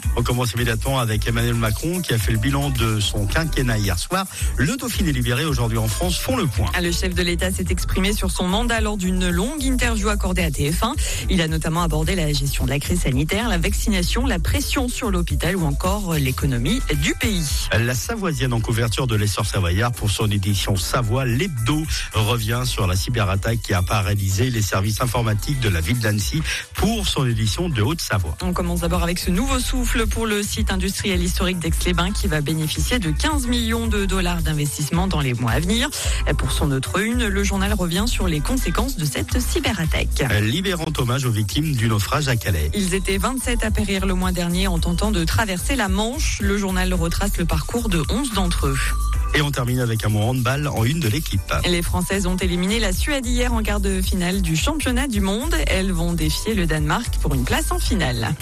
On commence immédiatement avec Emmanuel Macron qui a fait le bilan de son quinquennat hier soir. Le Dauphiné libéré aujourd'hui en France font le point. Le chef de l'État s'est exprimé sur son mandat lors d'une longue interview accordée à TF1. Il a notamment abordé la gestion de la crise sanitaire, la vaccination, la pression sur l'hôpital ou encore l'économie du pays. La Savoisienne en couverture de l'Essor Savoyard pour son édition Savoie. L'hebdo revient sur la cyberattaque qui a paralysé les services informatiques de la ville d'Annecy pour son édition de Haute-Savoie. On commence d'abord avec ce nouveau souffle pour le site industriel historique d'Aix-les-Bains qui va bénéficier de 15 millions de dollars d'investissement dans les mois à venir. Pour son autre une, le journal revient sur les conséquences de cette cyberattaque. Libérant hommage aux victimes du naufrage à Calais. Ils étaient 27 à périr le mois dernier en tentant de traverser la Manche. Le journal retrace le parcours de 11 d'entre eux. Et on termine avec un mot handball en une de l'équipe. Les Françaises ont éliminé la Suède hier en quart de finale du championnat du monde. Elles vont défier le Danemark pour une place en finale.